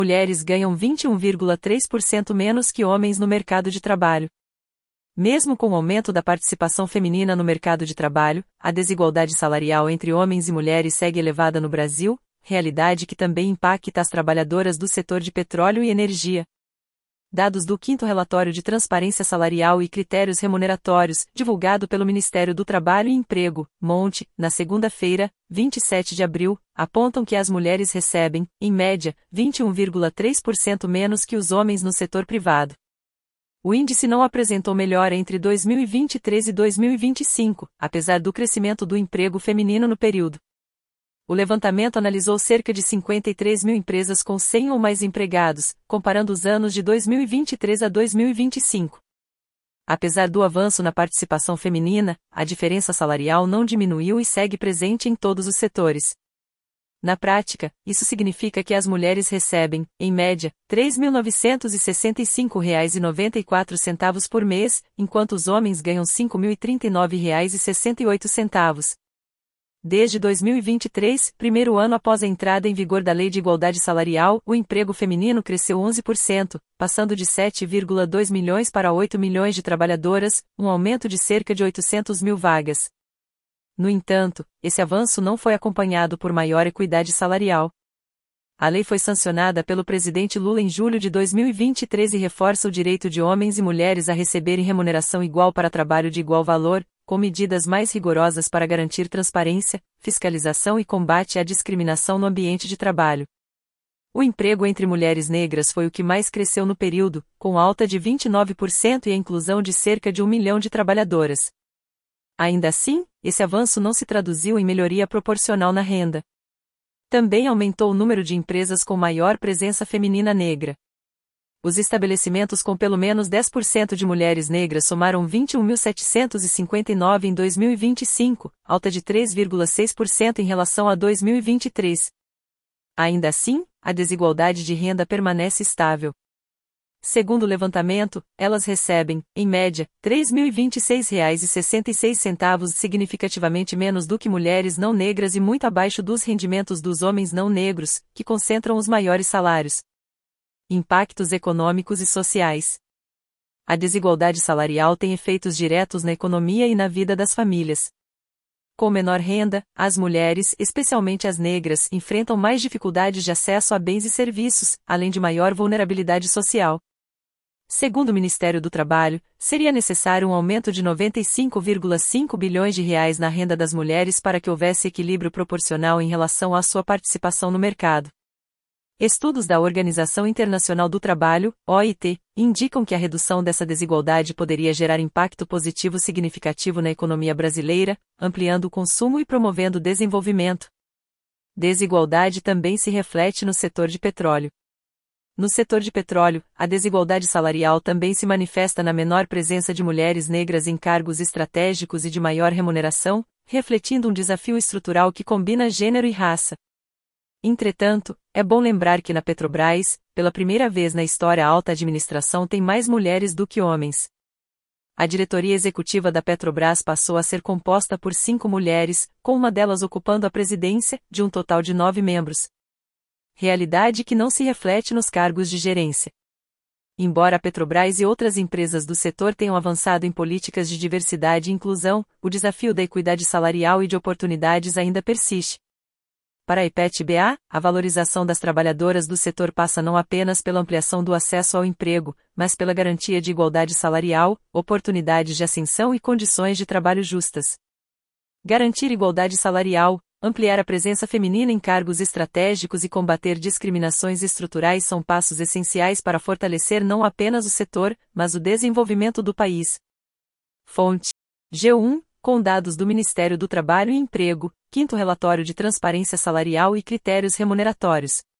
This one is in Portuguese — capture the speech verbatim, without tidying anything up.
mulheres ganham vinte e um vírgula três por cento menos que homens no mercado de trabalho. Mesmo com o aumento da participação feminina no mercado de trabalho, a desigualdade salarial entre homens e mulheres segue elevada no Brasil, realidade que também impacta as trabalhadoras do setor de petróleo e energia. Dados do quinto Relatório de Transparência Salarial e Critérios Remuneratórios, divulgado pelo Ministério do Trabalho e Emprego, Monte, na segunda-feira, vinte e sete de abril, apontam que as mulheres recebem, em média, vinte e um vírgula três por cento menos que os homens no setor privado. O índice não apresentou melhora entre dois mil e vinte e três e dois mil e vinte e cinco, apesar do crescimento do emprego feminino no período. O levantamento analisou cerca de cinquenta e três mil empresas com cem ou mais empregados, comparando os anos de dois mil e vinte e três a dois mil e vinte e cinco. Apesar do avanço na participação feminina, a diferença salarial não diminuiu e segue presente em todos os setores. Na prática, isso significa que as mulheres recebem, em média, três mil novecentos e sessenta e cinco reais e noventa e quatro centavos por mês, enquanto os homens ganham cinco mil e trinta e nove reais e sessenta e oito centavos. Desde dois mil e vinte e três, primeiro ano após a entrada em vigor da Lei de Igualdade Salarial, o emprego feminino cresceu onze por cento, passando de sete vírgula dois milhões para oito milhões de trabalhadoras, um aumento de cerca de oitocentas mil vagas. No entanto, esse avanço não foi acompanhado por maior equidade salarial. A lei foi sancionada pelo presidente Lula em julho de dois mil e vinte e três e reforça o direito de homens e mulheres a receberem remuneração igual para trabalho de igual valor, com medidas mais rigorosas para garantir transparência, fiscalização e combate à discriminação no ambiente de trabalho. O emprego entre mulheres negras foi o que mais cresceu no período, com alta de vinte e nove por cento e a inclusão de cerca de um milhão de trabalhadoras. Ainda assim, esse avanço não se traduziu em melhoria proporcional na renda. Também aumentou o número de empresas com maior presença feminina negra. Os estabelecimentos com pelo menos dez por cento de mulheres negras somaram vinte e um mil setecentos e cinquenta e nove em dois mil e vinte e cinco, alta de três vírgula seis por cento em relação a dois mil e vinte e três. Ainda assim, a desigualdade de renda permanece estável. Segundo o levantamento, elas recebem, em média, três mil e vinte e seis reais e sessenta e seis centavos, significativamente menos do que mulheres não negras e muito abaixo dos rendimentos dos homens não negros, que concentram os maiores salários. Impactos econômicos e sociais. A desigualdade salarial tem efeitos diretos na economia e na vida das famílias. Com menor renda, as mulheres, especialmente as negras, enfrentam mais dificuldades de acesso a bens e serviços, além de maior vulnerabilidade social. Segundo o Ministério do Trabalho, seria necessário um aumento de noventa e cinco vírgula cinco bilhões de reais na renda das mulheres para que houvesse equilíbrio proporcional em relação à sua participação no mercado. Estudos da Organização Internacional do Trabalho, O I T, indicam que a redução dessa desigualdade poderia gerar impacto positivo significativo na economia brasileira, ampliando o consumo e promovendo o desenvolvimento. Desigualdade também se reflete no setor de petróleo. No setor de petróleo, a desigualdade salarial também se manifesta na menor presença de mulheres negras em cargos estratégicos e de maior remuneração, refletindo um desafio estrutural que combina gênero e raça. Entretanto, é bom lembrar que na Petrobras, pela primeira vez na história a alta administração tem mais mulheres do que homens. A diretoria executiva da Petrobras passou a ser composta por cinco mulheres, com uma delas ocupando a presidência, de um total de nove membros. Realidade que não se reflete nos cargos de gerência. Embora a Petrobras e outras empresas do setor tenham avançado em políticas de diversidade e inclusão, o desafio da equidade salarial e de oportunidades ainda persiste. Para a I P E T B A, a valorização das trabalhadoras do setor passa não apenas pela ampliação do acesso ao emprego, mas pela garantia de igualdade salarial, oportunidades de ascensão e condições de trabalho justas. Garantir igualdade salarial, ampliar a presença feminina em cargos estratégicos e combater discriminações estruturais são passos essenciais para fortalecer não apenas o setor, mas o desenvolvimento do país. Fonte: G um, com dados do Ministério do Trabalho e Emprego, quinto Relatório de Transparência Salarial e Critérios Remuneratórios.